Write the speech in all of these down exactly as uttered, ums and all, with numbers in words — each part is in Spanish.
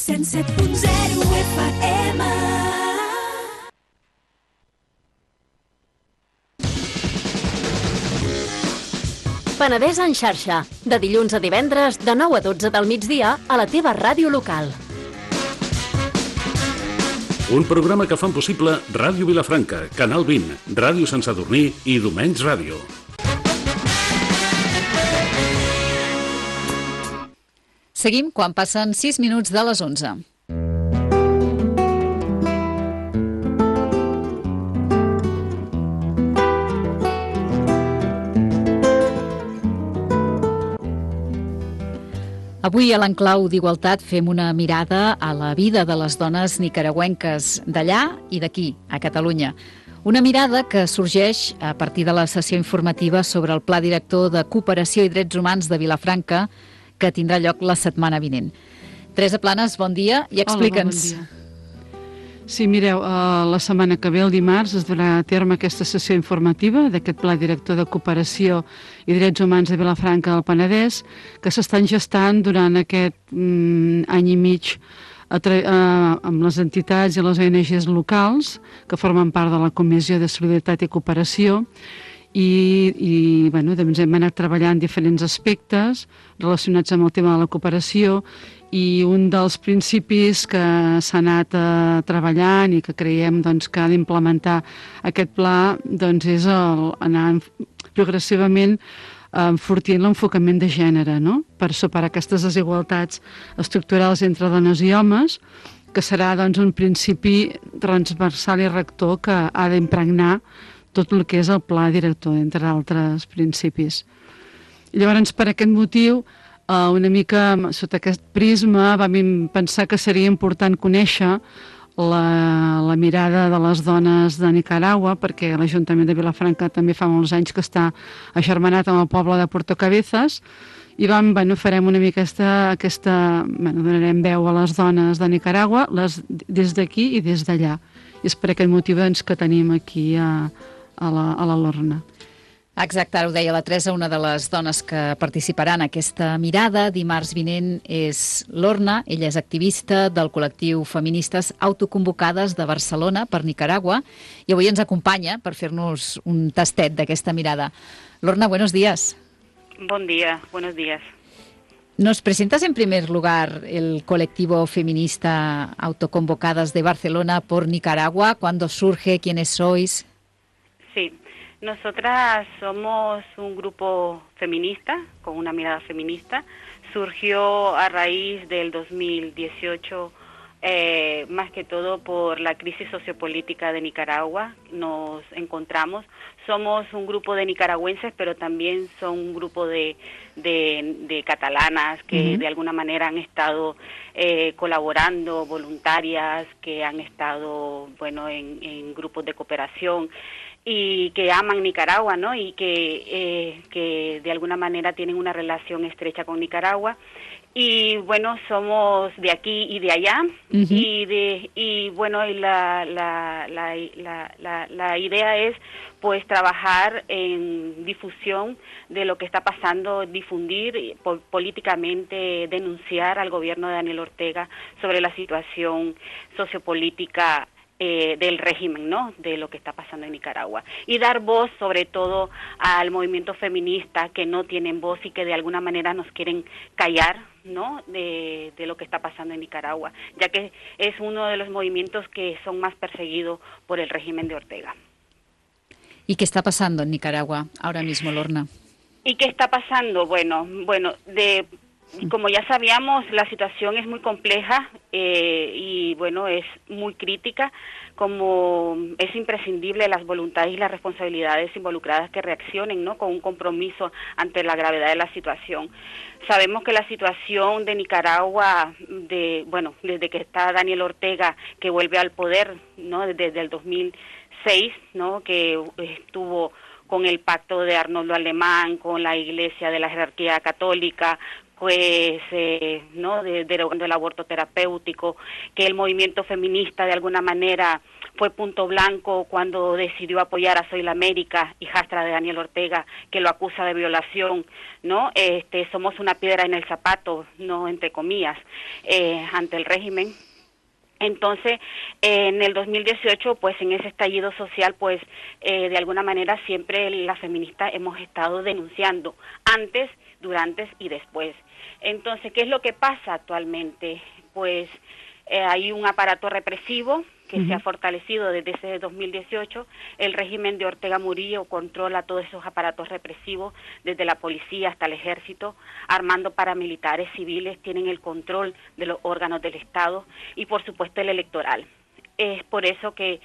cent set punt zero F M. Penedès en xarxa, de dilluns a divendres, de nou a dotze del migdia, a la teva ràdio local. Un programa que fan possible Ràdio Vilafranca, Canal vint, Ràdio Sant Sadurní i Domenys Ràdio. Seguim quan passen sis minuts de les onze. Avui a l'Enclau d'Igualtat fem una mirada a la vida de les dones nicaragüenques d'allà i d'aquí, a Catalunya. Una mirada que sorgeix a partir de la sessió informativa sobre el Pla Director de Cooperació i Drets Humans de Vilafranca, que tindrà lloc la setmana vinent. Teresa Planes, bon dia i explica'ns. Hola, bon dia. Sí, mireu, la setmana que ve, el dimarts, es durà a terme aquesta sessió informativa d'aquest Pla Director de Cooperació i Drets Humans de Vilafranca del Penedès, que s'estan gestant durant aquest mm, any i mig a tra- eh, amb les entitats i les O N Ges locals que formen part de la Comissió de Solidaritat i Cooperació, i, i bueno, doncs hem anat treballant diferents aspectes relacionats amb el tema de la cooperació, i un dels principis que s'ha anat eh, treballant i que creiem doncs, que ha d'implementar aquest pla doncs, és el, anar progressivament eh, enfortint l'enfocament de gènere, no? Per superar aquestes desigualtats estructurals entre dones i homes, que serà doncs, un principi transversal i rector que ha d'impregnar tot el que és el pla director, entre altres principis. I llavors, per aquest motiu, Uh, una mica sota aquest prisma vam pensar que seria important conèixer la, la mirada de les dones de Nicaragua, perquè l'Ajuntament de Vilafranca també fa molts anys que està agermanat amb el poble de Puerto Cabezas, i vam, bueno, farem una mica aquesta, aquesta bueno, donarem veu a les dones de Nicaragua, les, des d'aquí i des d'allà. I és per aquest motiu doncs, que tenim aquí a, a, la, a la Lorna. Exacte, ara ho deia la Teresa, una de les dones que participarà en aquesta mirada dimarts vinent és Lorna. Ella és activista del col·lectiu Feministes Autoconvocades de Barcelona per Nicaragua i avui ens acompanya per fer-nos un tastet d'aquesta mirada. Lorna, buenos días. Buen día, buenos días. ¿Nos presentas en primer lugar el colectivo feminista Autoconvocadas de Barcelona por Nicaragua? ¿Cuándo surge? ¿Quiénes sois? Sí. Nosotras somos un grupo feminista, con una mirada feminista. Surgió a raíz del dos mil dieciocho, eh, más que todo por la crisis sociopolítica de Nicaragua. Nos encontramos, somos un grupo de nicaragüenses, pero también son un grupo de, de, de catalanas que uh-huh. de alguna manera han estado eh, colaborando, voluntarias, que han estado, bueno, en, en grupos de cooperación, y que aman Nicaragua, ¿no? Y que, eh, que de alguna manera tienen una relación estrecha con Nicaragua. Y bueno, somos de aquí y de allá. Uh-huh. Y de y bueno, y la, la, la, la, la, la idea es pues trabajar en difusión de lo que está pasando, difundir po- políticamente, denunciar al gobierno de Daniel Ortega sobre la situación sociopolítica Eh, del régimen, ¿no? De lo que está pasando en Nicaragua. Y dar voz, sobre todo, al movimiento feminista que no tienen voz y que de alguna manera nos quieren callar, ¿no? De, de lo que está pasando en Nicaragua, ya que es uno de los movimientos que son más perseguidos por el régimen de Ortega. ¿Y qué está pasando en Nicaragua ahora mismo, Lorna? ¿Y qué está pasando? Bueno, bueno, de como ya sabíamos, la situación es muy compleja eh, y, bueno, es muy crítica, como es imprescindible las voluntades y las responsabilidades involucradas que reaccionen, ¿no? Con un compromiso ante la gravedad de la situación. Sabemos que la situación de Nicaragua, de bueno, desde que está Daniel Ortega, que vuelve al poder, ¿no? Desde el dos mil seis, ¿no? Que estuvo con el pacto de Arnoldo Alemán, con la Iglesia de la jerarquía católica, pues, eh, ¿no?, de, de, del aborto terapéutico, que el movimiento feminista de alguna manera fue punto blanco cuando decidió apoyar a Soy la América, hijastra de Daniel Ortega, que lo acusa de violación, ¿no? Este, somos una piedra en el zapato, no entre comillas, eh, ante el régimen. Entonces, eh, en el dos mil dieciocho, pues en ese estallido social, pues eh, de alguna manera siempre las feministas hemos estado denunciando, antes, durante y después. Entonces, ¿qué es lo que pasa actualmente? Pues eh, hay un aparato represivo que uh-huh. se ha fortalecido desde ese dos mil dieciocho. El régimen de Ortega Murillo controla todos esos aparatos represivos, desde la policía hasta el ejército, armando paramilitares civiles, tienen el control de los órganos del Estado y por supuesto el electoral. Es por eso que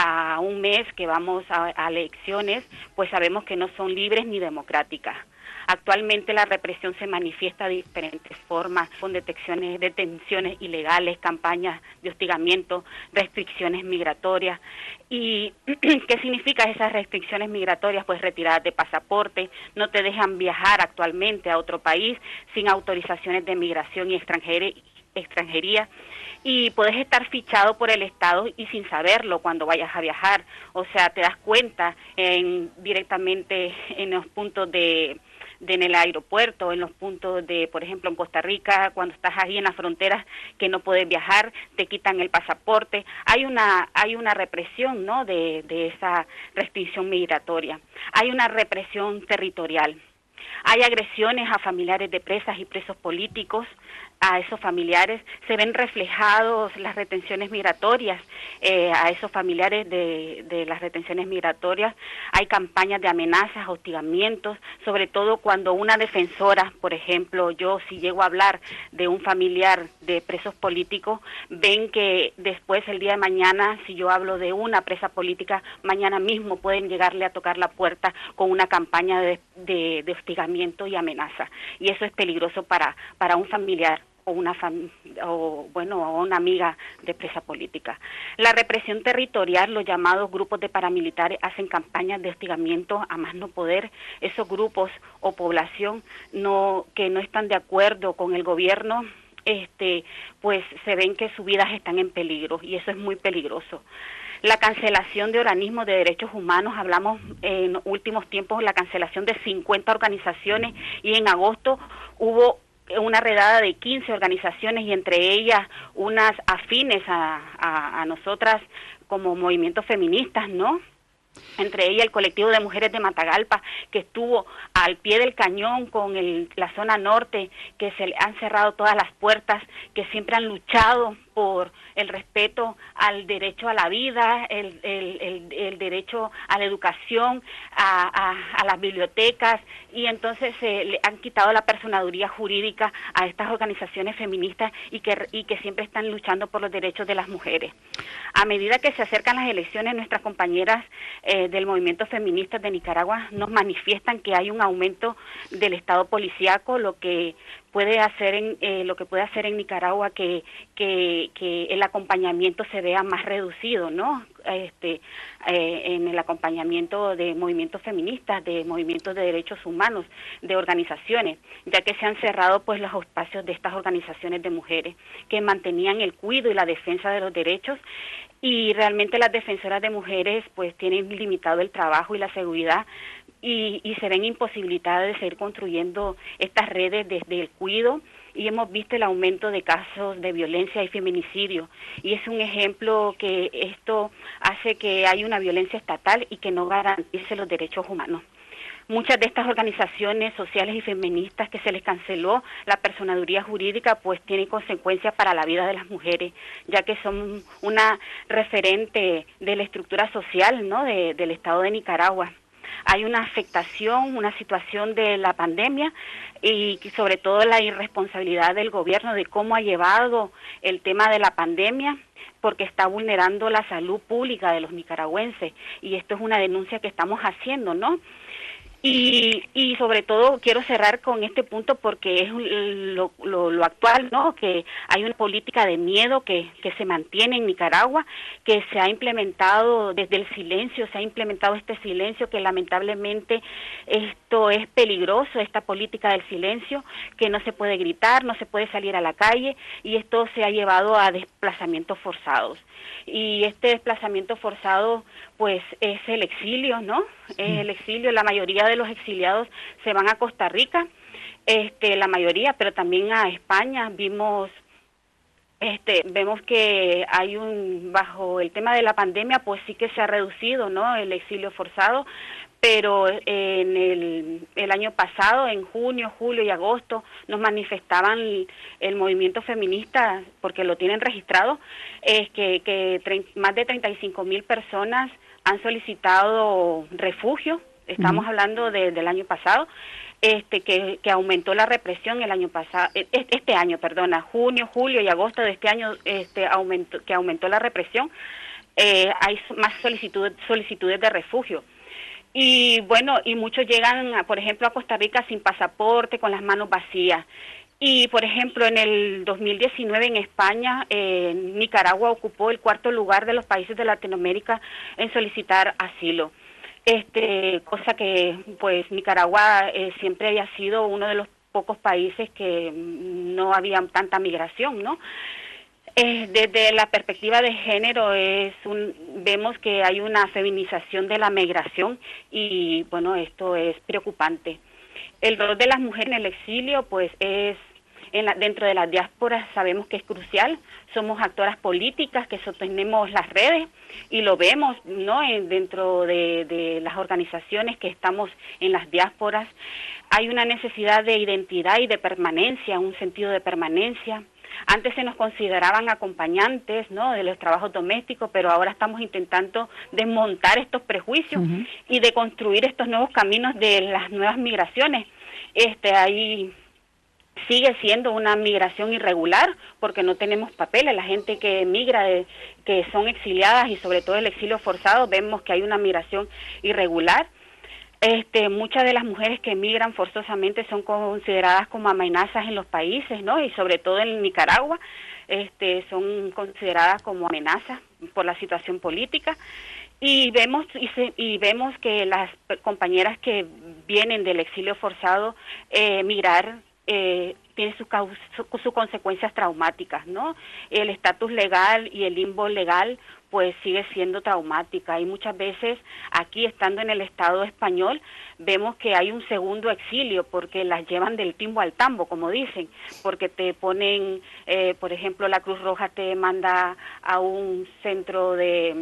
a un mes que vamos a, a elecciones, pues sabemos que no son libres ni democráticas. Actualmente la represión se manifiesta de diferentes formas, con detecciones, detenciones ilegales, campañas de hostigamiento, restricciones migratorias. ¿Y qué significan esas restricciones migratorias? Pues retiradas de pasaporte, no te dejan viajar actualmente a otro país sin autorizaciones de migración y extranjería, extranjería y puedes estar fichado por el Estado y sin saberlo cuando vayas a viajar. O sea, te das cuenta en, directamente en los puntos de... De en el aeropuerto, en los puntos de, por ejemplo, en Costa Rica, cuando estás ahí en las fronteras que no puedes viajar, te quitan el pasaporte. Hay una hay una represión, ¿no?, de, de esa restricción migratoria. Hay una represión territorial. Hay agresiones a familiares de presas y presos políticos. A esos familiares se ven reflejados las retenciones migratorias, eh, a esos familiares de, de las retenciones migratorias. Hay campañas de amenazas, hostigamientos, sobre todo cuando una defensora, por ejemplo, yo si llego a hablar de un familiar de presos políticos, ven que después el día de mañana, si yo hablo de una presa política, mañana mismo pueden llegarle a tocar la puerta con una campaña de, de, de hostigamiento y amenaza. Y eso es peligroso para, para un familiar o una fam o bueno o una amiga de presa política. La represión territorial, los llamados grupos de paramilitares hacen campañas de hostigamiento a más no poder. Esos grupos o población no que no están de acuerdo con el gobierno, este pues se ven que sus vidas están en peligro y eso es muy peligroso. La cancelación de organismos de derechos humanos, hablamos en últimos tiempos la cancelación de cincuenta organizaciones y en agosto hubo una redada de quince organizaciones y entre ellas unas afines a, a, a nosotras como movimientos feministas, ¿no? Entre ellas el colectivo de mujeres de Matagalpa, que estuvo al pie del cañón con el, la zona norte, que se le han cerrado todas las puertas, que siempre han luchado por el respeto al derecho a la vida, el, el, el, el derecho a la educación, a, a, a las bibliotecas, y entonces se eh, le han quitado la personaduría jurídica a estas organizaciones feministas y que, y que siempre están luchando por los derechos de las mujeres. A medida que se acercan las elecciones, nuestras compañeras eh, del movimiento feminista de Nicaragua nos manifiestan que hay un aumento del Estado policíaco, lo que puede hacer en eh, lo que puede hacer en Nicaragua que, que que el acompañamiento se vea más reducido, ¿no? Este eh, en el acompañamiento de movimientos feministas, de movimientos de derechos humanos, de organizaciones, ya que se han cerrado pues los espacios de estas organizaciones de mujeres que mantenían el cuidado y la defensa de los derechos. Y realmente las defensoras de mujeres pues tienen limitado el trabajo y la seguridad y, y se ven imposibilitadas de seguir construyendo estas redes desde el cuidado, y hemos visto el aumento de casos de violencia y feminicidio, y es un ejemplo que esto hace que hay una violencia estatal y que no garantice los derechos humanos. Muchas de estas organizaciones sociales y feministas que se les canceló la personaduría jurídica, pues tienen consecuencias para la vida de las mujeres, ya que son una referente de la estructura social, ¿no?, de, del Estado de Nicaragua. Hay una afectación, una situación de la pandemia y sobre todo la irresponsabilidad del gobierno de cómo ha llevado el tema de la pandemia, porque está vulnerando la salud pública de los nicaragüenses, y esto es una denuncia que estamos haciendo, ¿no? Y, y sobre todo quiero cerrar con este punto porque es lo, lo, lo actual, ¿no? Que hay una política de miedo que, que se mantiene en Nicaragua, que se ha implementado desde el silencio, se ha implementado este silencio que lamentablemente esto es peligroso, esta política del silencio, que no se puede gritar, no se puede salir a la calle y esto se ha llevado a desplazamientos forzados. Y este desplazamiento forzado pues es el exilio, ¿no? Es el exilio, la mayoría de los exiliados se van a Costa Rica, este, la mayoría, pero también a España. Vimos, este, vemos que hay un, bajo el tema de la pandemia, pues sí que se ha reducido, ¿no? El exilio forzado, pero en el, el año pasado, en junio, julio y agosto, nos manifestaban el, el movimiento feminista, porque lo tienen registrado, es que, que tre- más de treinta y cinco mil personas han solicitado refugio, estamos uh-huh. hablando de, del año pasado, este que, que aumentó la represión el año pasado, este año, perdona, junio, julio y agosto de este año, este aumentó, que aumentó la represión, eh, hay más solicitudes, solicitudes de refugio. Y bueno, y muchos llegan, a, por ejemplo, a Costa Rica sin pasaporte, con las manos vacías. Y, por ejemplo, en el dos mil diecinueve en España, eh, Nicaragua ocupó el cuarto lugar de los países de Latinoamérica en solicitar asilo. Este, cosa que, pues, Nicaragua eh, siempre había sido uno de los pocos países que no había tanta migración, ¿no? Eh, desde la perspectiva de género es un, vemos que hay una feminización de la migración y bueno, esto es preocupante. El rol de las mujeres en el exilio pues es, en la, dentro de las diásporas sabemos que es crucial, somos actoras políticas que sostenemos las redes y lo vemos, ¿no? En, dentro de, de las organizaciones que estamos en las diásporas hay una necesidad de identidad y de permanencia, un sentido de permanencia. Antes se nos consideraban acompañantes, ¿no?, de los trabajos domésticos, pero ahora estamos intentando desmontar estos prejuicios uh-huh. y de construir estos nuevos caminos de las nuevas migraciones. Este, ahí sigue siendo una migración irregular porque no tenemos papeles. La gente que migra, de, que son exiliadas y sobre todo el exilio forzado, vemos que hay una migración irregular. Este, muchas de las mujeres que emigran forzosamente son consideradas como amenazas en los países, ¿no? Y sobre todo en Nicaragua, este, son consideradas como amenazas por la situación política. Y vemos y, se, y vemos que las compañeras que vienen del exilio forzado eh, migrar eh, tiene sus su, su consecuencias traumáticas, ¿no? El estatus legal y el limbo legal pues sigue siendo traumática y muchas veces aquí estando en el Estado español vemos que hay un segundo exilio porque las llevan del timbo al tambo, como dicen, porque te ponen, eh, por ejemplo, la Cruz Roja te manda a un centro de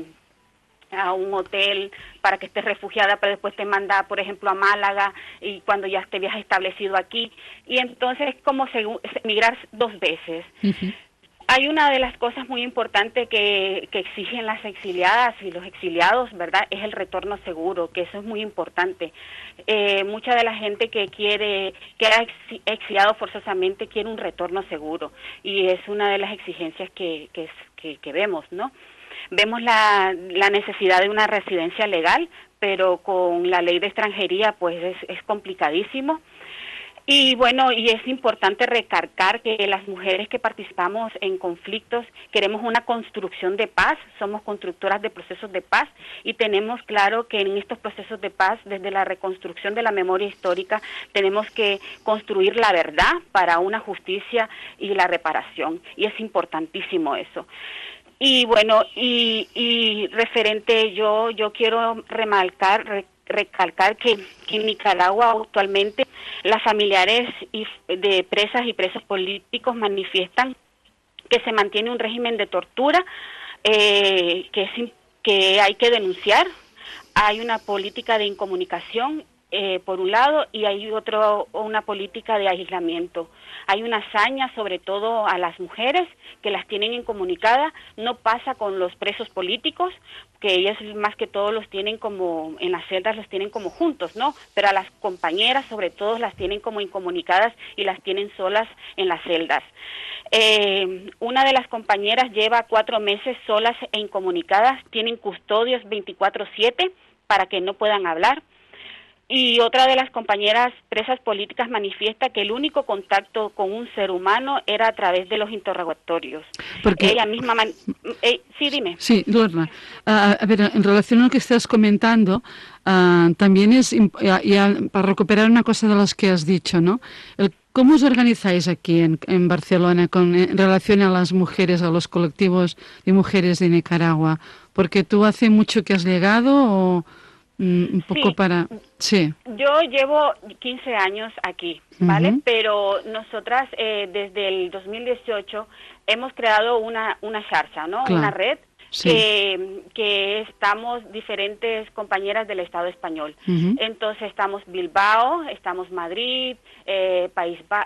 a un hotel para que estés refugiada, pero después te manda, por ejemplo, a Málaga y cuando ya te habías establecido aquí y entonces es como emigrar dos veces. Uh-huh. Hay una de las cosas muy importantes que, que exigen las exiliadas y los exiliados, ¿verdad? Es el retorno seguro, que eso es muy importante. Eh, mucha de la gente que quiere, que ha exiliado forzosamente quiere un retorno seguro y es una de las exigencias que, que, que, que vemos, ¿no? Vemos la, la necesidad de una residencia legal, pero con la ley de extranjería pues es, es complicadísimo. Y bueno, y es importante recalcar que las mujeres que participamos en conflictos queremos una construcción de paz, somos constructoras de procesos de paz y tenemos claro que en estos procesos de paz, desde la reconstrucción de la memoria histórica, tenemos que construir la verdad para una justicia y la reparación, y es importantísimo eso. Y bueno, y, y referente, yo yo quiero remarcar, re, recalcar que, que en Nicaragua actualmente las familiares y de presas y presos políticos manifiestan que se mantiene un régimen de tortura eh, que, es, que hay que denunciar. Hay una política de incomunicación eh, por un lado y hay otro una política de aislamiento. Hay una hazaña sobre todo a las mujeres que las tienen incomunicadas, no pasa con los presos políticos, que ellas más que todo los tienen como, en las celdas los tienen como juntos, ¿no? Pero a las compañeras sobre todo las tienen como incomunicadas y las tienen solas en las celdas. Eh, una de las compañeras lleva cuatro meses solas e incomunicadas, tienen custodios veinticuatro siete para que no puedan hablar. Y otra de las compañeras presas políticas manifiesta que el único contacto con un ser humano era a través de los interrogatorios. Porque... Ella misma... Man... Eh, sí, dime. Sí, Lorna. Uh, a ver, en relación a lo que estás comentando, uh, también es, ya, ya, para recuperar una cosa de las que has dicho, ¿no? El, ¿Cómo os organizáis aquí en, en Barcelona con, en relación a las mujeres, a los colectivos de mujeres de Nicaragua? Porque tú hace mucho que has llegado o... un poco sí. para... Sí. Yo llevo quince años aquí, ¿vale? Uh-huh. Pero nosotras eh, desde el dos mil dieciocho hemos creado una, una charcha, ¿no? Claro. Una red sí. que, que estamos diferentes compañeras del Estado español. Uh-huh. Entonces estamos Bilbao, estamos Madrid, eh, País ba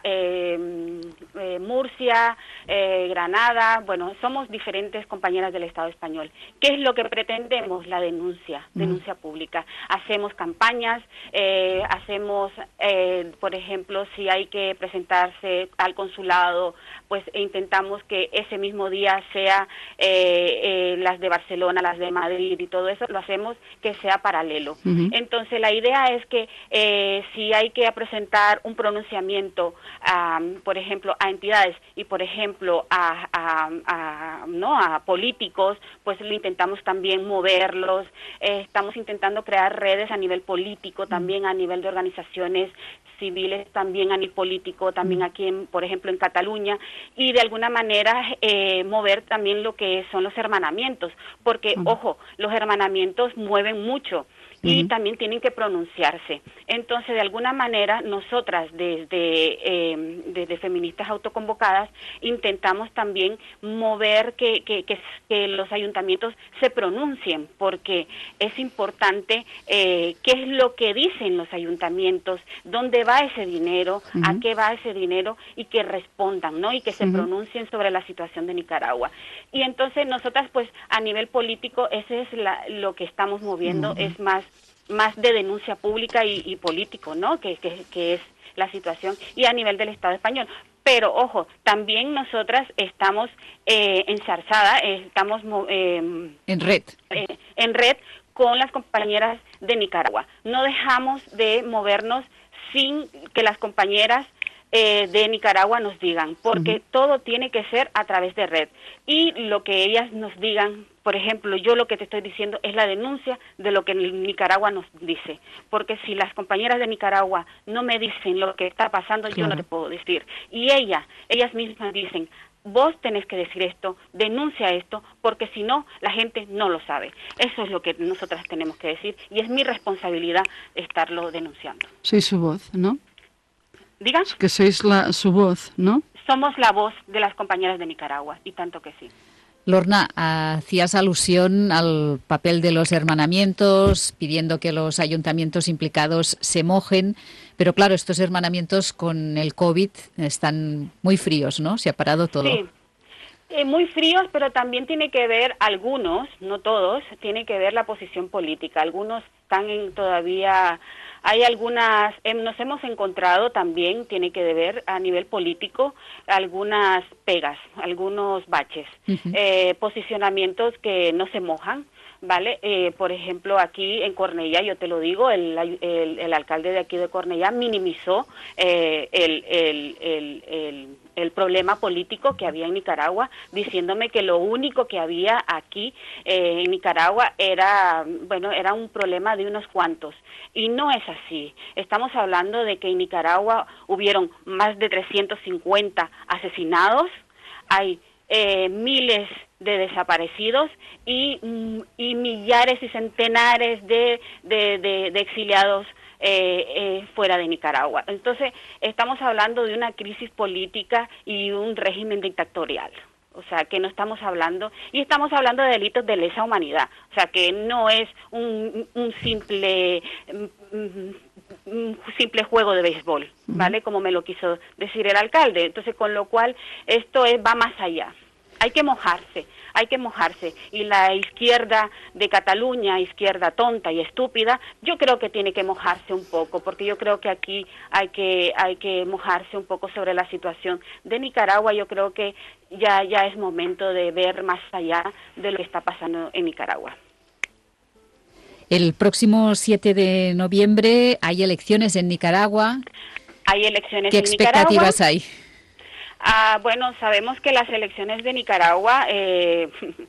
eh, eh, Murcia, eh, Granada, bueno, somos diferentes compañeras del Estado español. ¿Qué es lo que pretendemos? La denuncia, uh-huh. denuncia pública. Hacemos campañas, eh, hacemos, eh, por ejemplo, si hay que presentarse al consulado, pues intentamos que ese mismo día sea eh, eh, las de Barcelona, las de Madrid y todo eso, lo hacemos que sea paralelo. Uh-huh. Entonces la idea es que eh, si hay que presentar un pronunciamiento, um, por ejemplo, a entidades y por ejemplo a, a, a, ¿no? a políticos, pues lo intentamos también moverlos, eh, estamos intentando crear redes a nivel político, también a nivel de organizaciones civiles, también a nivel político, también aquí, en, por ejemplo, en Cataluña, y de alguna manera eh, mover también lo que son los hermanamientos, porque, uh-huh. ojo, los hermanamientos mueven mucho y uh-huh. también tienen que pronunciarse. Entonces, de alguna manera, nosotras desde, eh, desde Feministas Autoconvocadas intentamos también mover que, que, que, que los ayuntamientos se pronuncien, porque es importante eh, qué es lo que dicen los ayuntamientos, dónde va ese dinero, uh-huh. a qué va ese dinero, y que respondan, ¿no? Y que se uh-huh. pronuncien sobre la situación de Nicaragua. Y entonces nosotras, pues, a nivel político, ese es la, lo que estamos moviendo, uh-huh. es más más de denuncia pública y, y político, ¿no? Que, que, que es la situación, y a nivel del Estado español. Pero, ojo, también nosotras estamos eh, enzarzadas, eh, estamos eh, en red. Eh, en red con las compañeras de Nicaragua. No dejamos de movernos sin que las compañeras eh, de Nicaragua nos digan, porque uh-huh. todo tiene que ser a través de red. Y lo que ellas nos digan, por ejemplo, yo lo que te estoy diciendo es la denuncia de lo que Nicaragua nos dice, porque si las compañeras de Nicaragua no me dicen lo que está pasando, claro. yo no te puedo decir. Y ella, ellas mismas dicen, vos tenés que decir esto, denuncia esto, porque si no, la gente no lo sabe. Eso es lo que nosotras tenemos que decir, y es mi responsabilidad estarlo denunciando. Sois su voz, ¿no? ¿Digan? Que sois la, su voz, ¿no? Somos la voz de las compañeras de Nicaragua, y tanto que sí. Lorna, hacías alusión al papel de los hermanamientos, pidiendo que los ayuntamientos implicados se mojen, pero claro, estos hermanamientos con el COVID están muy fríos, ¿no? Se ha parado todo. Sí, eh, muy fríos, pero también tiene que ver, algunos, no todos, tiene que ver la posición política. Algunos están en todavía... Hay algunas, eh, nos hemos encontrado también, tiene que ver a nivel político, algunas pegas, algunos baches, uh-huh. eh, posicionamientos que no se mojan, ¿vale? Eh, por ejemplo, aquí en Cornellá, yo te lo digo, el, el, el alcalde de aquí de Cornellá minimizó eh, el, el, el, el, el problema político que había en Nicaragua, diciéndome que lo único que había aquí eh, en Nicaragua era, bueno, era un problema de unos cuantos. Y no es así. Estamos hablando de que en Nicaragua hubieron más de trescientos cincuenta asesinados, hay eh, miles de desaparecidos y, y millares y centenares de, de, de, de exiliados eh, eh, fuera de Nicaragua. Entonces, estamos hablando de una crisis política y un régimen dictatorial. O sea, que no estamos hablando, y estamos hablando de delitos de lesa humanidad, o sea, que no es un, un simple un simple juego de béisbol, ¿vale? Como me lo quiso decir el alcalde. Entonces, con lo cual, esto es, va más allá. Hay que mojarse, hay que mojarse. Y la izquierda de Cataluña, izquierda tonta y estúpida, yo creo que tiene que mojarse un poco, porque yo creo que aquí hay que hay que mojarse un poco sobre la situación de Nicaragua. Yo creo que ya ya es momento de ver más allá de lo que está pasando en Nicaragua. El próximo siete de noviembre hay elecciones en Nicaragua. Hay elecciones ¿Qué en Nicaragua. ¿Qué expectativas hay? Ah, bueno, sabemos que las elecciones de Nicaragua, eh,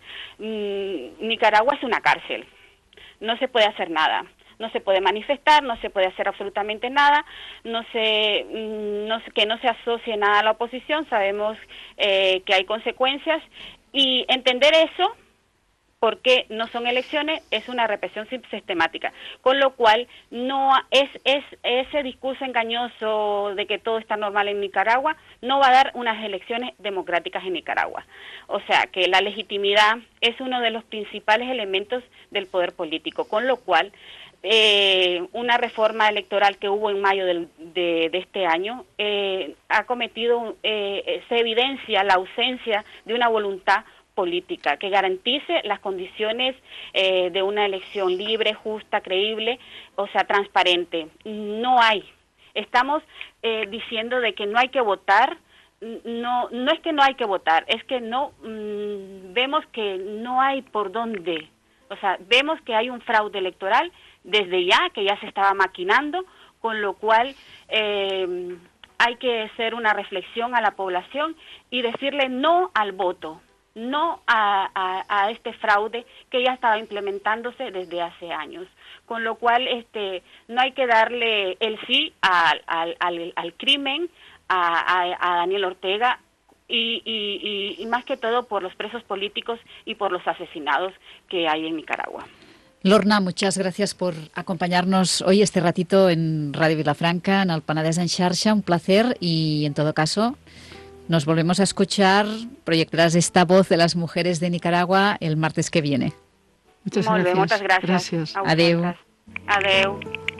Nicaragua es una cárcel, no se puede hacer nada, no se puede manifestar, no se puede hacer absolutamente nada, no se, no, que no se asocie nada a la oposición, sabemos eh, que hay consecuencias, y entender eso, porque no son elecciones, es una represión sistemática, con lo cual no es, es ese discurso engañoso de que todo está normal en Nicaragua no va a dar unas elecciones democráticas en Nicaragua. O sea, que la legitimidad es uno de los principales elementos del poder político, con lo cual eh, una reforma electoral que hubo en mayo del, de, de este año eh, ha cometido, eh, se evidencia la ausencia de una voluntad política que garantice las condiciones eh, de una elección libre, justa, creíble, o sea, transparente. No hay. Estamos eh, diciendo de que no hay que votar. No, no es que no hay que votar, es que no mmm, vemos que no hay por dónde. O sea, vemos que hay un fraude electoral desde ya, que ya se estaba maquinando, con lo cual eh, hay que hacer una reflexión a la población y decirle no al voto. No a, a, a este fraude que ya estaba implementándose desde hace años, con lo cual este no hay que darle el sí al, al, al, al crimen, a, a, a Daniel Ortega y, y, y, y más que todo por los presos políticos y por los asesinados que hay en Nicaragua. Lorna, muchas gracias por acompañarnos hoy este ratito en Radio Vilafranca, en el Penedès en Xarxa, un placer y en todo caso nos volvemos a escuchar, proyectarás esta voz de las mujeres de Nicaragua el martes que viene. Muchas Molt gracias. bé, moltes gràcies. Gràcies. Adeu. Adeu.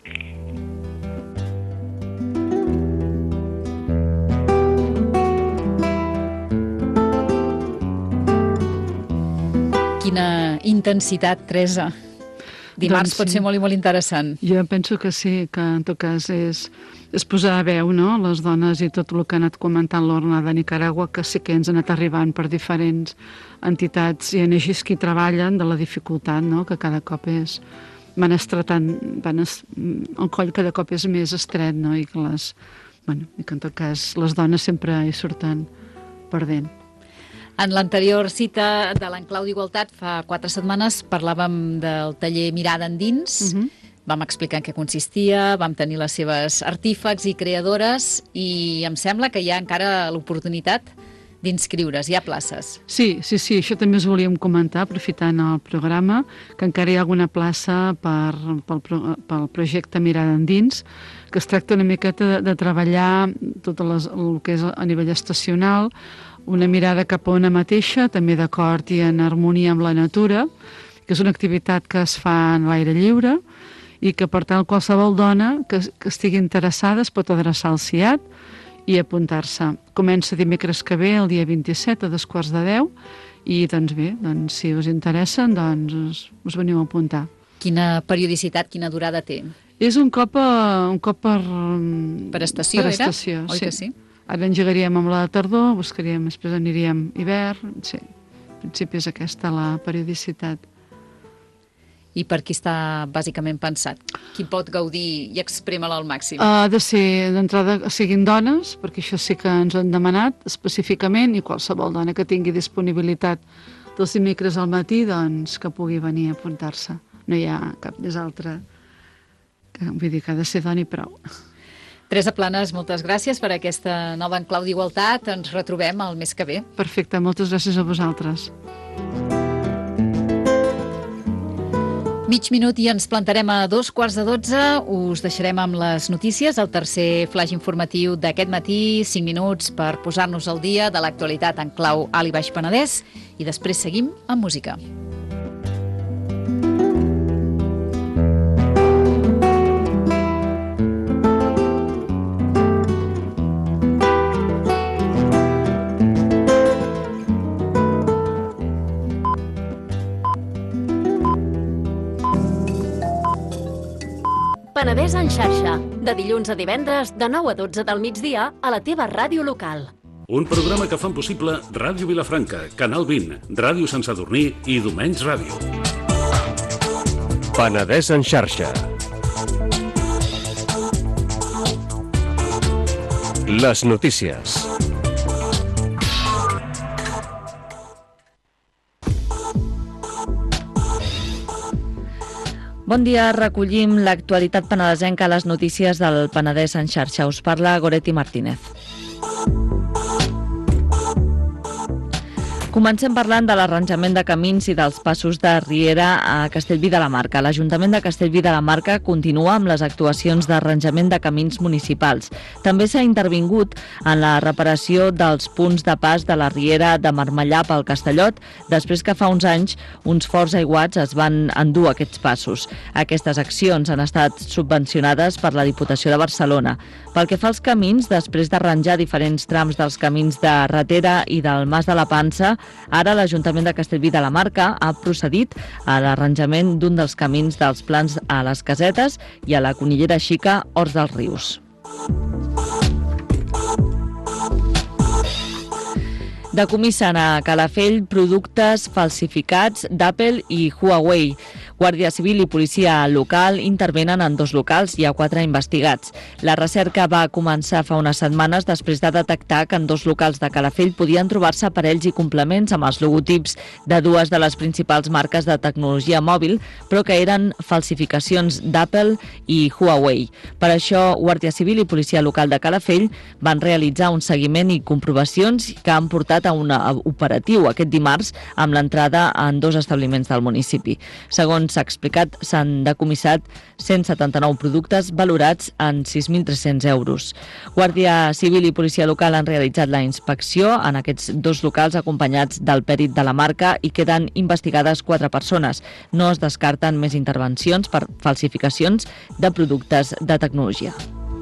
Quina intensitat, Teresa. Dimarts Doncs pot sí. ser molt i molt interessant. Jo penso que sí, que en tot cas és, és posar a veu, no?, les dones i tot el que ha anat comentant l'Orna de Nicaragua, que sí que ens ha anat arribant per diferents entitats i O N Ges que hi treballen, de la dificultat, no?, que cada cop és... van estretant, van es, el coll cada cop és més estret, no?, i que les... bueno, i que en tot cas les dones sempre hi surten perdent. En l'anterior cita de l'Enclau d'Igualtat, fa quatre setmanes, parlàvem del taller Mirada Endins. Uh-huh. Vam explicar en què consistia, vam tenir les seves artífecs i creadores i em sembla que hi ha encara l'oportunitat d'inscriure's, hi ha places. Sí, sí, sí, això també us volíem comentar, aprofitant el programa, que encara hi ha alguna plaça per, pel, pel projecte Mirada Endins, que es tracta una miqueta de, de treballar tot les, el que és a nivell estacional, una mirada cap a una mateixa, també d'acord i en harmonia amb la natura, que és una activitat que es fa en l'aire lliure i que, per tant, qualsevol dona que, que estigui interessada es pot adreçar al C I A T i apuntar-se. Comença dimecres que ve, el dia vint-i-set, a dos quarts de deu, i, doncs bé, doncs, si us interessen, doncs us, us veniu a apuntar. Quina periodicitat, quina durada té? És un cop, a, un cop per... Per estació, per era? estació, Oi sí. que sí? Ara engegaríem amb la tardor, buscaríem, després aniríem hivern, sí. En principi és aquesta la periodicitat. I per qui està bàsicament pensat? Qui pot gaudir i exprémer-la al màxim? Ha de ser, d'entrada, siguin dones, perquè això sí que ens ho han demanat específicament, i qualsevol dona que tingui disponibilitat dels dimecres al matí, doncs que pugui venir a apuntar-se. No hi ha cap més altra. Vull dir que ha de ser dona i prou. Teresa Planes, moltes gràcies per aquesta nova Enclau d'Igualtat. Ens retrobem el mes que ve. Perfecte, moltes gràcies a vosaltres. Mig minut i ens plantarem a dos quarts de dotze. Us deixarem amb les notícies, el tercer flash informatiu d'aquest matí, cinc minuts per posar-nos al dia de l'actualitat en clau Alt i Baix Penedès, i després seguim amb música. Penedès en xarxa, de dilluns a divendres, de nou a dotze del migdia, a la teva ràdio local. Un programa que fan possible Ràdio Vilafranca, Canal vint, Ràdio Sant Sadurní i Domenys Ràdio. Penedès en xarxa. Les notícies. Bon dia, recollim l'actualitat penedesenca a les notícies del Penedès en xarxa. Us parla Goretti Martínez. Comencem parlant de l'arranjament de camins i dels passos de riera a Castellví de la Marca. L'Ajuntament de Castellví de la Marca continua amb les actuacions d'arranjament de camins municipals. També s'ha intervingut en la reparació dels punts de pas de la riera de Marmellà pel Castellot, després que fa uns anys uns forts aiguats es van endur aquests passos. Aquestes accions han estat subvencionades per la Diputació de Barcelona. Pel que fa als camins, després d'arranjar diferents trams dels camins de Ratera i del Mas de la Pansa, ara l'Ajuntament de Castellví de la Marca ha procedit a l'arranjament d'un dels camins dels plans a les Casetes i a la Conillera Xica, Horts dels Rius. Decomissen a Calafell productes falsificats d'Apple i Huawei. Guàrdia Civil i policia local intervenen en dos locals i hi ha quatre investigats. La recerca va començar fa unes setmanes després de detectar que en dos locals de Calafell podien trobar-se aparells i complements amb els logotips de dues de les principals marques de tecnologia mòbil, però que eren falsificacions d'Apple i Huawei. Per això, Guàrdia Civil i policia local de Calafell van realitzar un seguiment i comprovacions que han portat a un operatiu aquest dimarts amb l'entrada en dos establiments del municipi. Segons s'ha explicat, s'han decomissat cent setanta-nou productes valorats en sis mil tres-cents euros. Guàrdia Civil i policia local han realitzat la inspecció en aquests dos locals acompanyats del pèrit de la marca i queden investigades quatre persones. No es descarten més intervencions per falsificacions de productes de tecnologia.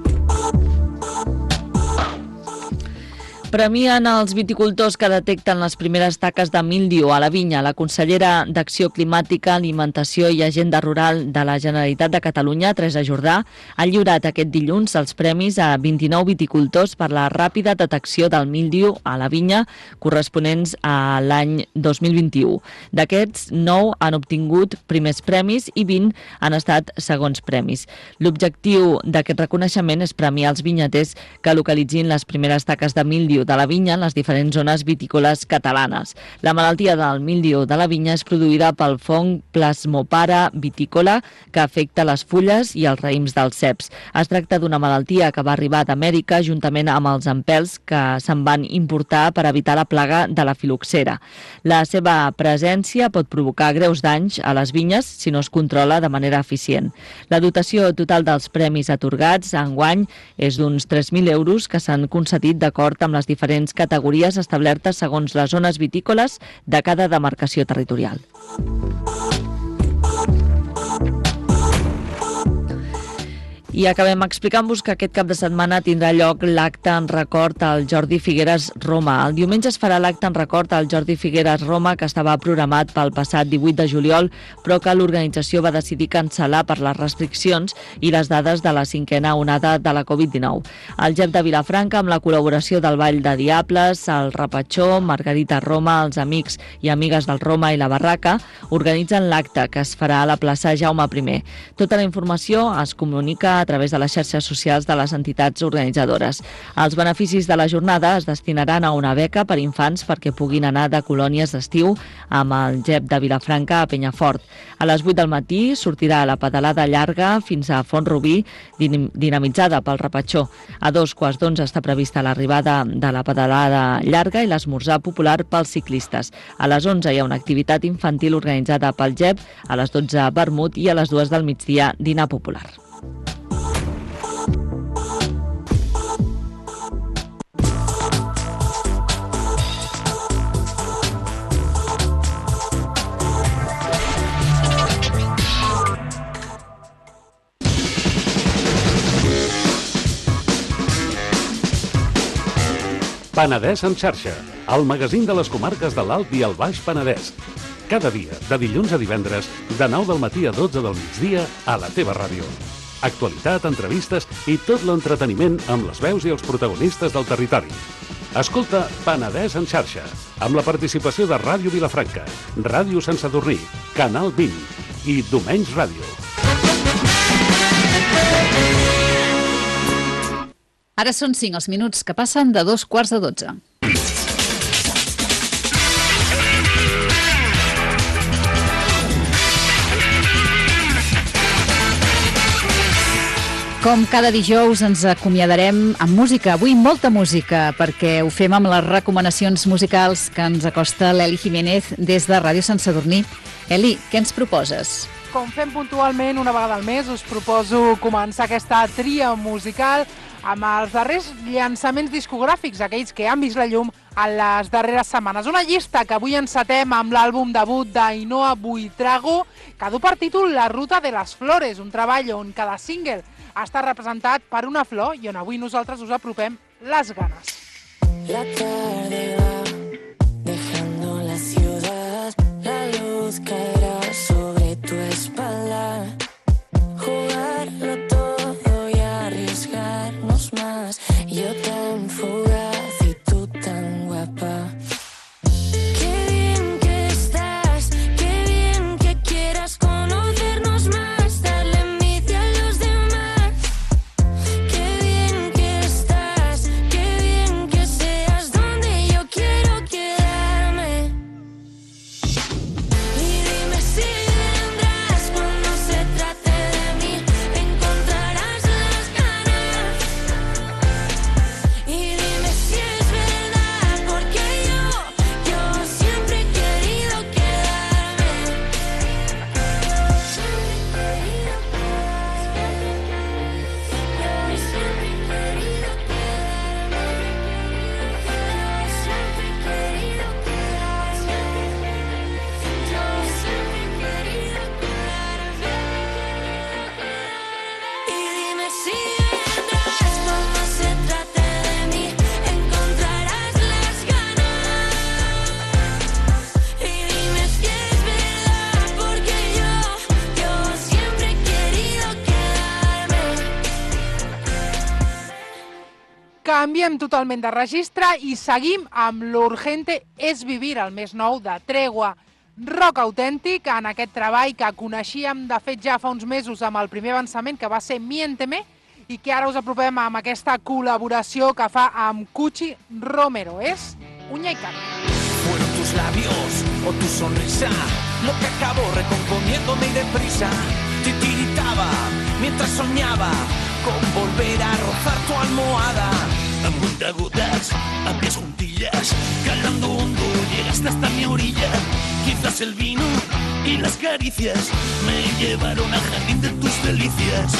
Premien els viticultors que detecten les primeres taques de míldiu a la vinya. La consellera d'Acció Climàtica, Alimentació i Agenda Rural de la Generalitat de Catalunya, Teresa Jordà, ha lliurat aquest dilluns els premis a vint-i-nou viticultors per la ràpida detecció del míldiu a la vinya corresponents a l'any dos mil vint-i-u. D'aquests, nou han obtingut primers premis i vint han estat segons premis. L'objectiu d'aquest reconeixement és premiar els vinyaters que localitzin les primeres taques de míldiu de la vinya en les diferents zones vitícoles catalanes. La malaltia del míldiu de la vinya és produïda pel fong Plasmopara vitícola que afecta les fulles i els raïms dels ceps. Es tracta d'una malaltia que va arribar d'Amèrica juntament amb els empels que se'n van importar per evitar la plaga de la filoxera. La seva presència pot provocar greus danys a les vinyes si no es controla de manera eficient. La dotació total dels premis atorgats enguany és d'uns tres mil euros que s'han concedit d'acord amb les diferents categories establertes segons les zones vitícoles de cada demarcació territorial. I acabem explicant-vos que aquest cap de setmana tindrà lloc l'acte en record al Jordi Figueres Roma. El diumenge es farà l'acte en record al Jordi Figueres Roma, que estava programat pel passat divuit de juliol, però que l'organització va decidir cancel·lar per les restriccions i les dades de la cinquena onada de la covid dinou. El G E P de Vilafranca, amb la col·laboració del Ball de Diables, el Repatxó, Margarita Roma, els amics i amigues del Roma i la Barraca, organitzen l'acte que es farà a la plaça Jaume primer. Tota la informació es comunica a través de les xarxes socials de les entitats organitzadores. Els beneficis de la jornada es destinaran a una beca per infants perquè puguin anar de colònies d'estiu amb el G E P de Vilafranca a Penyafort. A les vuit del matí sortirà la pedalada llarga fins a Font-rubí, dinamitzada pel Repatxó. A dos quarts d'onze està prevista l'arribada de la pedalada llarga i l'esmorzar popular pels ciclistes. A les onze hi ha una activitat infantil organitzada pel G E P, a les dotze vermut i a les dues del migdia dinar popular. Penedès en xarxa, el magazín de les comarques de l'Alt i el Baix Penedès. Cada dia, de dilluns a divendres, de nou del matí a dotze del migdia, a la teva ràdio. Actualitat, entrevistes i tot l'entreteniment amb les veus i els protagonistes del territori. Escolta Penedès en xarxa, amb la participació de Ràdio Vilafranca, Ràdio Sant Sadurní, Canal vint, i Domenys Ràdio. Ara són cinc els minuts que passen de dos quarts de dotze. Com cada dijous ens acomiadarem amb música, avui molta música, perquè ho fem amb les recomanacions musicals que ens acosta l'Eli Jiménez des de Ràdio Sant Sadurní. Eli, què ens proposes? Com fem puntualment una vegada al mes, us proposo començar aquesta tria musical amb els darrers llançaments discogràfics, aquells que han vist la llum en les darreres setmanes. Una llista que avui encetem amb l'àlbum debut d'Ainoa Buitrago, que du per títol La Ruta de les Flores, un treball on cada single està representat per una flor i on avui nosaltres us apropem les ganes. La tarde va dejando la ciudad, la luz caerá sobre tu espalda, jugarlo todo y arriesgarnos más, yo tan fugaz y tú tan guapa. Qué bien que estás, qué bien que quieras conocernos más, darle envidia a los demás. Qué bien que estás, qué bien que seas donde yo quiero quedarme. Y dime si vendrás cuando se trate de mí, encontrarás las ganas. Y dime si es verdad, porque yo, yo siempre he querido quedarme. Siempre he querido quedarme. Yo siempre he querido quedarme. Yo siempre he querido quedarme. Yo siempre he querido quedarme. Y dime si vendrás cuando se trate de mí, encontrarás las ganas. Y dime si es verdad, porque yo, yo siempre he querido quedarme. Canviem totalment de registre i seguim amb l'Urgente és vivir, el més nou de Tregua. Rock autèntic en aquest treball que coneixíem de fet ja fa uns mesos amb el primer avançament, que va ser Miénteme, i que ara us apropem amb aquesta col·laboració que fa amb Cuchi Romero. És Uña y Carne. Fueron tus labios o tu sonrisa lo que acabó recomponiéndome y deprisa. Titiritaba mientras soñaba con volver a rozar tu almohada. A cuentagotas, a pies juntillas, calando hondo, llegaste hasta mi orilla. Quizás el vino y las caricias me llevaron al jardín de tus delicias.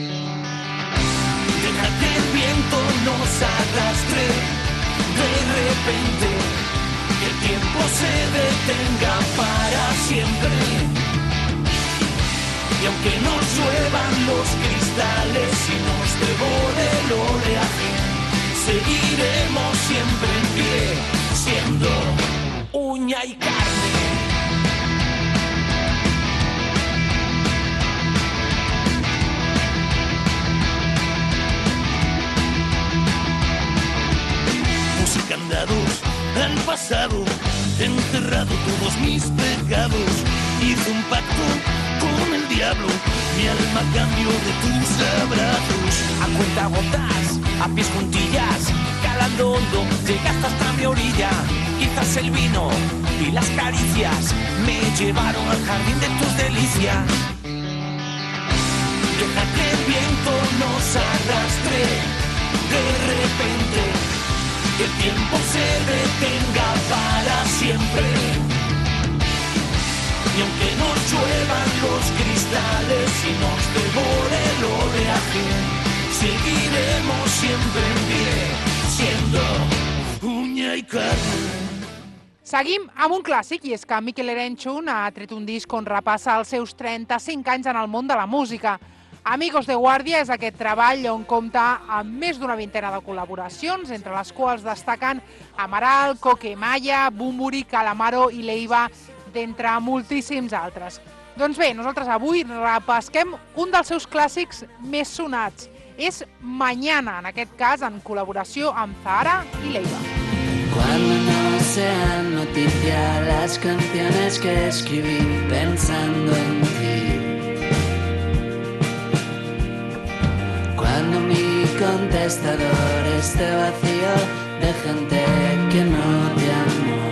Deja que el viento nos arrastre de repente, que el tiempo se detenga para siempre. Y aunque nos lluevan los cristales y nos devore el oleaje, seguiremos siempre en pie, siendo uña y carne. Puse candados al pasado, encerrado todos mis pecados. Hice un pacto con el diablo, mi alma a cambio de tus abrazos. A cuentagotas, a pies juntillas, calando hondo, llegaste hasta mi orilla. Quizás el vino y las caricias me llevaron al jardín de tus delicias. Deja que el viento nos arrastre de repente, que el tiempo se detenga para siempre. Y aunque nos lluevan los cristales y nos devore el oleaje, seguiremos siempre en pie, siendo uña y carne. Seguim amb un clàssic, i és que Mikel Erenchun ha tret un disc on repassa els seus trenta-cinc anys en el món de la música. Amigos de Guàrdia és aquest treball on compta amb més d'una vintena de col·laboracions, entre les quals destaquen Amaral, Coque Maya, Bumburi, Calamaro i Leiva, d'entre moltíssims altres. Doncs bé, nosaltres avui repesquem un dels seus clàssics més sonats. És Mañana, en aquest cas en col·laboració amb Zahara i Leiva. Cuando nos sean noticia las canciones que escribí pensando en ti. Cuando mi contestador esté vacío de gente que no te amó,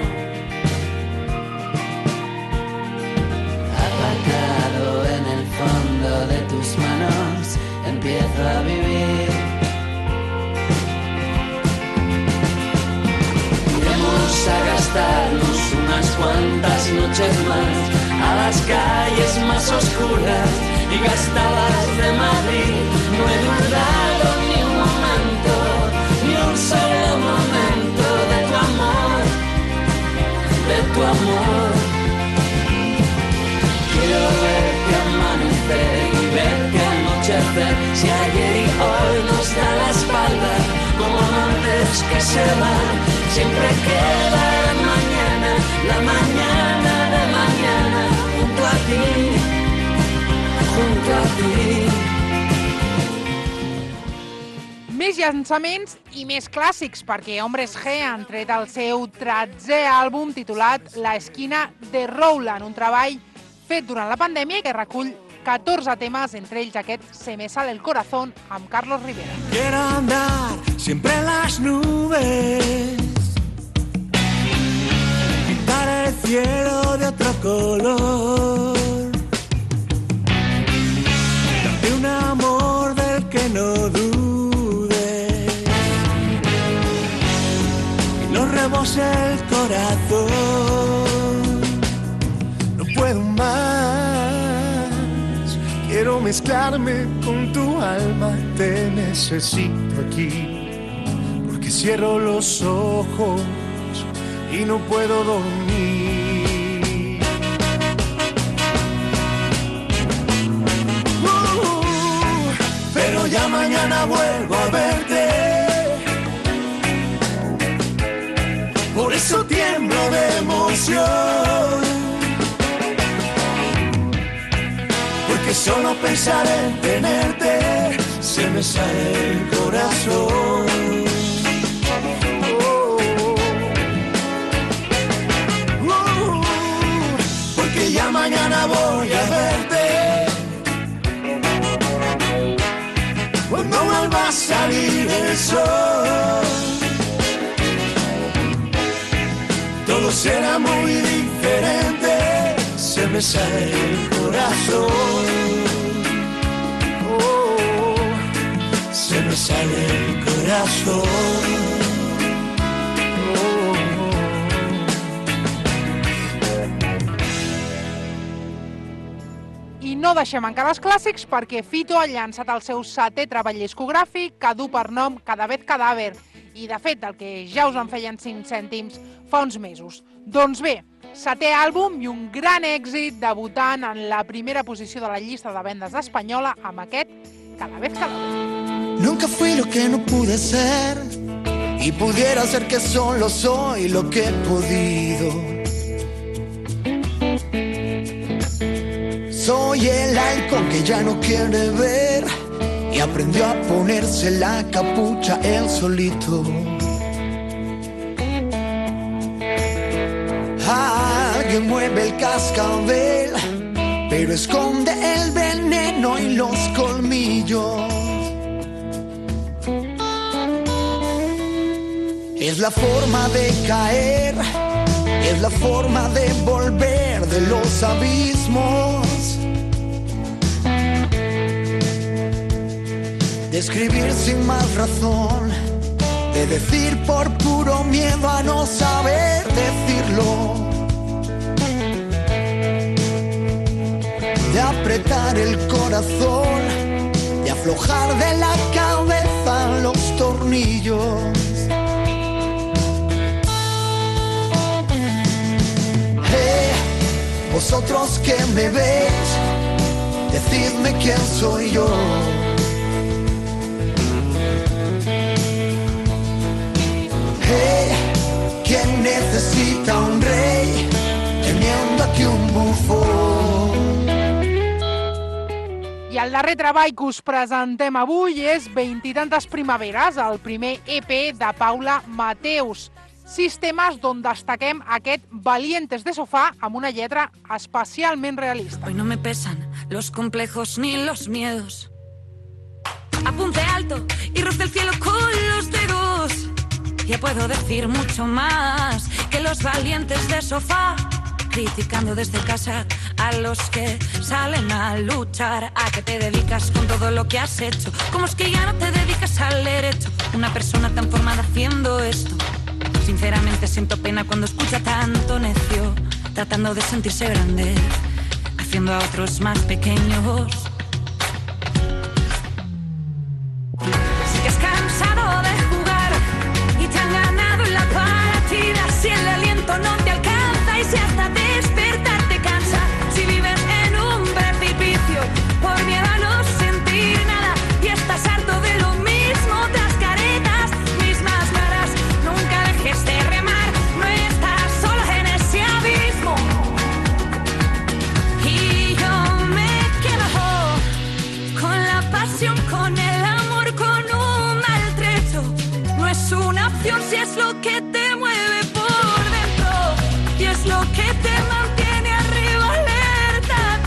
aparcado en el fondo de tus manos, empiezo a vivir. Iremos a gastarnos unas cuantas noches más a las calles más oscuras y gastadas de Madrid. No he dudado ni un momento, ni un solo momento de tu amor, de tu amor. Quiero verte amanecer y verte anochecer. Si ayer y hoy nos da la espalda como amantes que se van, siempre queda la mañana, la mañana de mañana, junto a ti, junto a ti. Més llançaments i més clàssics, perquè Hombres G han tret el seu tretzè àlbum titulat La esquina de Rowland, un treball fet durant la pandèmia que recull catorze temes, entre ells aquest Se me sale el corazón amb Carlos Rivera. Quiero andar siempre en las nubes, pintar el cielo de otro color, darte un amor del que no dudes y no rebose el corazón. No puedo más, quiero mezclarme con tu alma, te necesito aquí, porque cierro los ojos y no puedo dormir. Uh, pero ya mañana vuelvo a verte, por eso tiemblo de emoción, porque solo pensar en tenerte se me sale el corazón. Oh, oh, porque ya mañana voy a verte, cuando vuelva a salir el sol, todo será muy diferente, se me sale el corazón, oh, se me sale el corazón, oh. I no deixem encara els clàssics perquè Fito ha llançat el seu setè treball discogràfic que du per nom Cada vez cadàver, i de fet del que ja us en feien cinc cèntims fa uns mesos. Doncs bé, setè àlbum i un gran èxit, debutant en la primera posició de la llista de vendes espanyola amb aquest Cada vez cadàver. Nunca fui lo que no pude ser y pudiera ser que solo soy lo que he podido. Soy el halcón que ya no quiere ver y aprendió a ponerse la capucha él solito. Alguien mueve el cascabel, pero esconde el veneno y los colmillos. Es la forma de caer, es la forma de volver de los abismos, de escribir sin más razón, de decir por puro miedo a no saber decirlo, de apretar el corazón, de aflojar de la cabeza los tornillos. Hey, vosotros que me veis, decidme quién soy yo. Hey, ¿quién necesita un rey teniendo aquí un bufón? I el darrer treball que us presentem avui és Vint i tantes primaveres, el primer E P de Paula Mateus. sis temes d'on destaquem aquest Valientes de sofà amb una lletra especialment realista. Hoy no me pesan los complejos ni los miedos. Apunte alto y roce el cielo con los dedos. Ya puedo decir mucho más que los valientes de sofá, criticando desde casa a los que salen a luchar. ¿A qué te dedicas con todo lo que has hecho? ¿Cómo es que ya no te dedicas al derecho? Una persona tan formada haciendo esto. Sinceramente siento pena cuando escucho a tanto necio, tratando de sentirse grande, haciendo a otros más pequeños. Si te has cansado de jugar y te han ganado en la partida, si el aliento no te alcanza y si hasta despertar te cansa, si vives en un precipicio por miedo a no sentir nada y estás harto de lo mismo, otras caretas, mismas caras, nunca dejes de remar, no estás solo en ese abismo. Y yo me quedo con la pasión, con el amor, con un maltrecho. No es una opción si es lo que te mueve por dentro y es lo que te mantiene arriba, alerta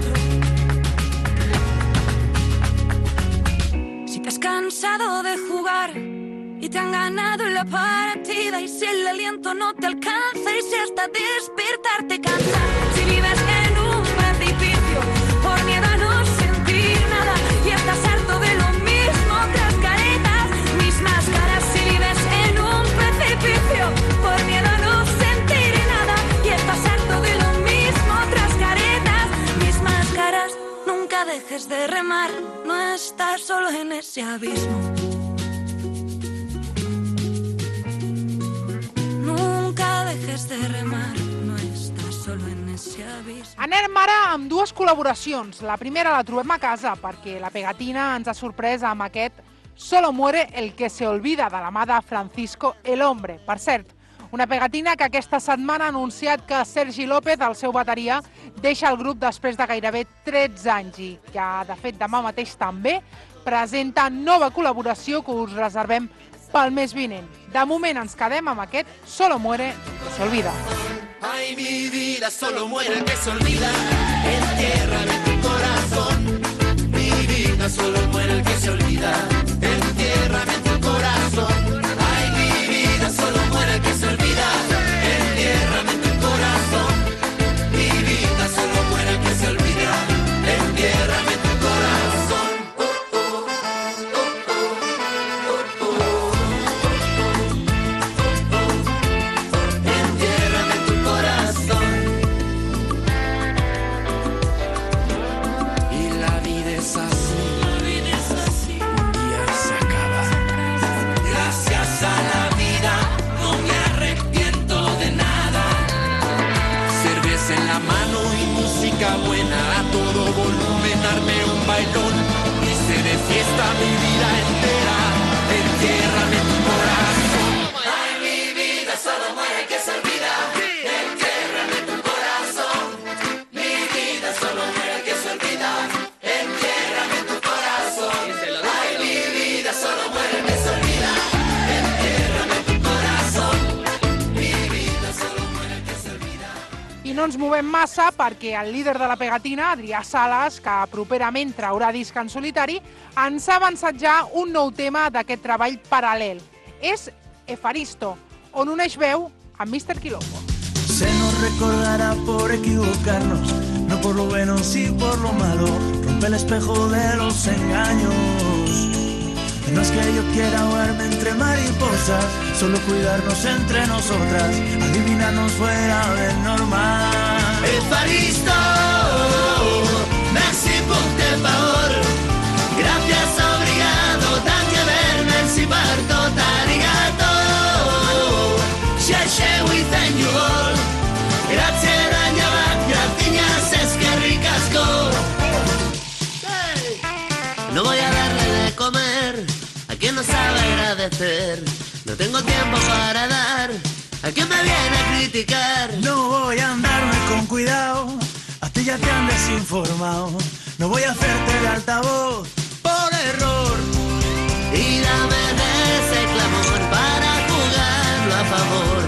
dentro. Si te has cansado de jugar y te han ganado en la partida y si el aliento no te alcanza y si hasta despertar te cansa, si vives en un precipicio por miedo a no sentir nada y estás harto de lo mismo, otras caretas, mismas caras, si vives en un precipicio por miedo a no sentir nada y estás harto de lo mismo, otras caretas, mismas caras, nunca dejes de remar, no estás solo en ese abismo. Nunca dejes de remar, no estàs solo en ese abisme. Anem ara amb dues col·laboracions. La primera la trobem a casa perquè la Pegatina ens ha sorprès amb aquest Solo muere el que se olvida de la mà de Francisco el Hombre. Per cert, una Pegatina que aquesta setmana ha anunciat que Sergi López, el seu bateria, deixa el grup després de gairebé tretze anys i que, de fet, demà mateix també presenta nova col·laboració que us reservem pel mes vinent. De moment ens quedem amb aquest Solo muere el que se olvida. Ay, mi vida, solo muere el que se olvida. Entiérrame en tu corazón. Mi vida, solo muere el que se olvida. Entiérrame en tu corazón. Ay, mi vida, solo muere el que se olvida. Entiérrame en tu corazón. Mi vida, solo muere el que se olvida. Entiérrame en tu corazón. Buena a todo volumen, arme un bailón, hice de fiesta mi vida entera. Entiérrame en tu corazón. Ay, mi vida, solo muere el que se olvida. Entiérrame en tu corazón. Mi vida, solo muere el que se olvida. Entiérrame en tu corazón. Ay, mi vida, solo muere el que se olvida. Entiérrame en tu corazón. Mi vida, solo muere el que se olvida. I no ens movem massa perquè el líder de la Pegatina, Adrià Sales, que properament traurà disc en solitari, ens ha avançat ja un nou tema d'aquest treball paral·lel. És Efaristo, on uneix veu amb míster Quilombo. Se nos recordará por equivocarnos, no por lo bueno, sí por lo malo. Rompe el espejo de los engaños. No es que yo quiera ahogarme entre mariposas, solo cuidarnos entre nosotras, adivinarnos fuera del normal. Efaristo, merci pour tes paroles. Gracias, obrigado, danke merci parto, arigato. Sheshe, we thank you all. Grazie, Daniela, gratiñas, es que ricasco. No voy a darle de comer a quien no sabe agradecer. No tengo tiempo para dar a quien me viene a criticar. No voy a andarme con cuidado, a ti ya te han desinformado. No voy a hacerte el altavoz por error. Y dame ese clamor para jugarlo a favor.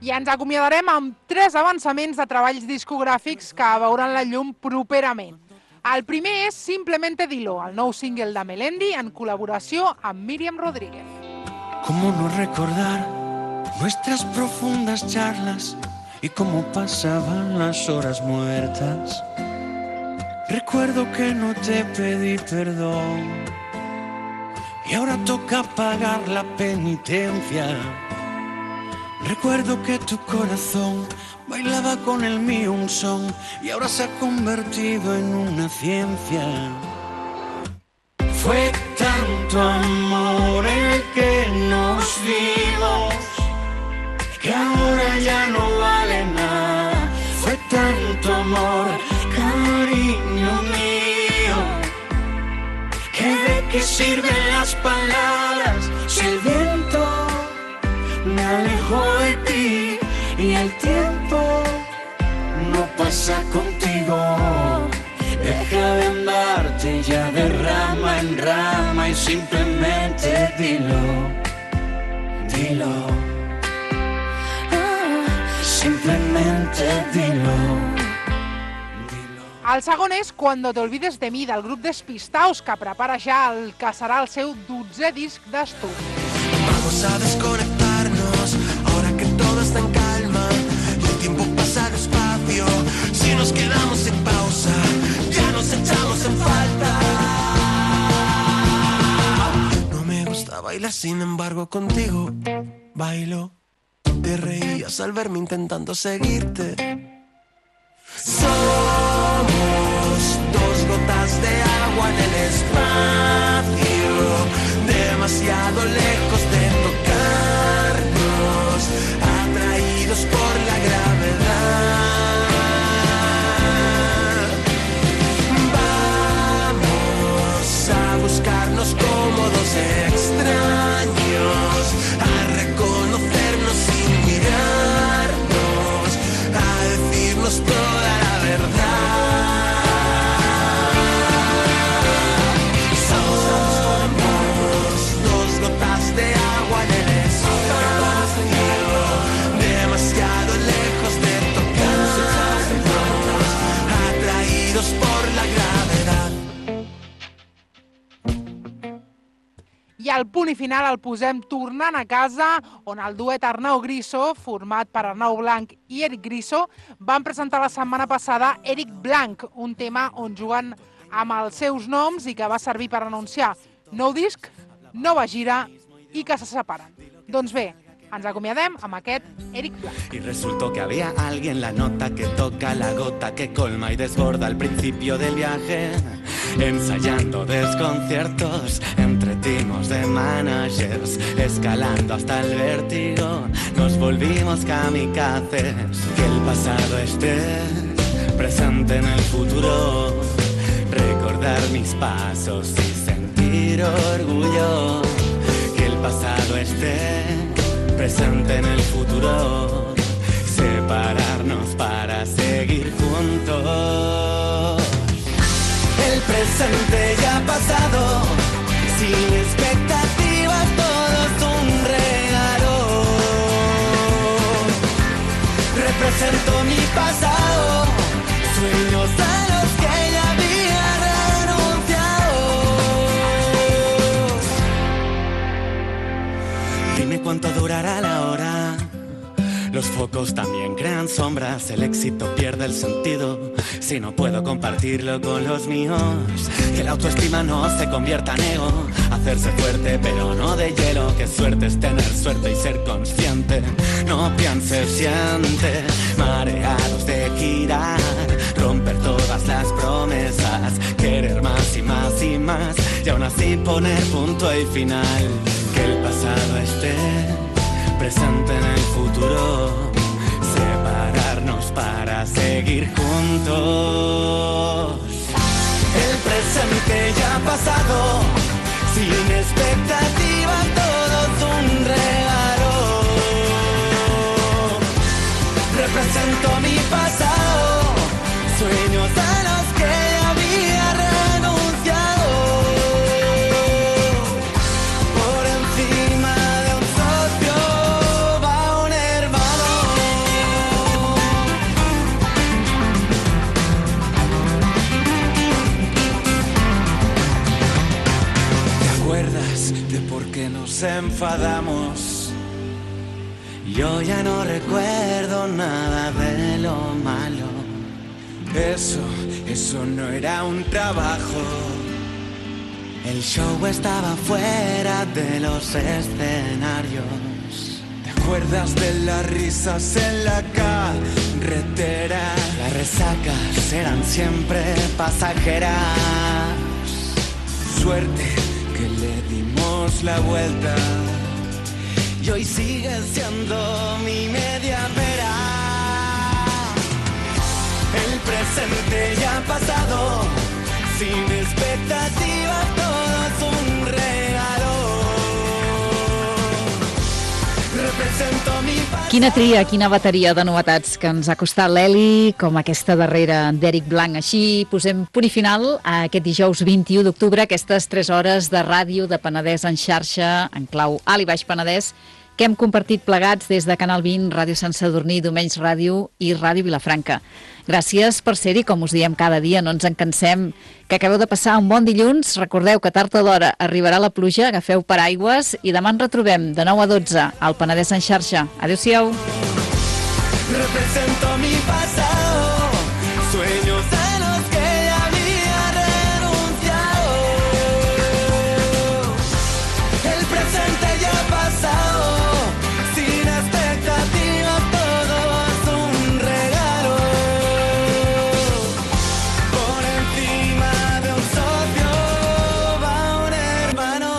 I ens acomiadarem amb tres avançaments de treballs discogràfics que veuran la llum properament. El primer és Simplemente Dilo, el nou single de Melendi en col·laboració amb Míriam Rodríguez. ¿Cómo no recordar nuestras profundas charlas y cómo pasaban las horas muertas? Recuerdo que no te pedí perdón y ahora toca pagar la penitencia. Recuerdo que tu corazón bailaba con el mío un son y ahora se ha convertido en una ciencia. Fue tanto amor el que nos dimos que ahora ya no vale nada. Fue tanto amor, cariño mío, que de qué sirven las palabras si el viento me alejó de ti y el tiempo no pasa contigo. Deja de andarte ya de rama en rama y simplemente dilo, dilo, simplemente dilo. El segon és Cuando te olvides de mi, del grup Despistaos, que prepara ja el que serà el seu dotzè disc d'estudi. Vamos a desconectarnos ahora que todo está en calma y el tiempo pasa despacio. Si nos quedamos en pausa, ya nos echamos en falta. No me gusta bailar, sin embargo contigo bailo. Te reías al verme intentando seguirte. Somos dos gotas de agua en el espacio, demasiado lejos de tocarnos, atraídos por la gravedad. Vamos a buscarnos como dos extraños, a reconocernos sin mirarnos, a decirnos toda la verdad. I al punt i final el posem tornant a casa, on el duet Arnau Griso, format per Arnau Blanc i Eric Griso, van presentar la setmana passada Eric Blanc, un tema on juguen amb els seus noms i que va servir per anunciar nou disc, nova gira i que se separen. Doncs bé, ens acomiadem amb aquest Eric Blanc. Y resultó que había alguien, la nota que toca, la gota que colma y desborda al principio del viaje, ensayando desconciertos entre timos de managers, escalando hasta el vértigo, nos volvimos kamikazes. Que el pasado esté presente en el futuro, recordar mis pasos y sentir orgullo. Que el pasado esté presente en el futuro, separarnos para seguir juntos. El presente ya ha pasado, sin expectativas, todo es un regalo. Represento mi pasado, sueños a los que ya había renunciado. Dime cuánto durará la hora. Los focos también crean sombras, el éxito pierde el sentido si no puedo compartirlo con los míos. Que la autoestima no se convierta en ego, hacerse fuerte pero no de hielo. Que suerte es tener suerte y ser consciente, no pienses, siente. Mareados de girar, romper todas las promesas, querer más y más y más, y aún así poner punto y final. Que el pasado esté presente en el futuro, separarnos para seguir juntos. El presente ya ha pasado, sin expectativas, todo es un regalo. Represento mi pasado, sueños a los que había renunciado. Por encima de un socio va un hermano. enfadamos. Yo ya no recuerdo nada de lo malo. Eso, eso no era un trabajo. El show estaba fuera de los escenarios. ¿Te acuerdas de las risas en la carretera? Las resacas eran siempre pasajeras. Suerte que le dimos la vuelta y hoy sigue siendo mi media pera. El presente ya ha pasado, sin expectativas, todo es un regalo. Represento mi pasado. Quina tria, quina bateria de novetats que ens ha costat l'Eli, com aquesta darrera d'Eric Blanc. Així posem punt i final a aquest dijous vint-i-u d'octubre, aquestes tres hores de ràdio de Penedès en xarxa, en clau Alt i Baix Penedès, que hem compartit plegats des de Canal vint, Ràdio Sant Sadurní, Domenys Ràdio i Ràdio Vilafranca. Gràcies per ser-hi, com us diem cada dia, no ens en cansem. Que acabeu de passar un bon dilluns. Recordeu que tard o d'hora arribarà la pluja, agafeu paraigües i demà ens retrobem de nou a dotze al Penedès en xarxa. Adéu-siau. Represento mi pasado, sueños de los que ya había renunciado. El presente ya ha pasado, sin expectativas, todo es un regalo. Por encima de un socio va un hermano.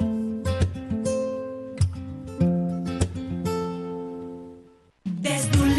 Des d'un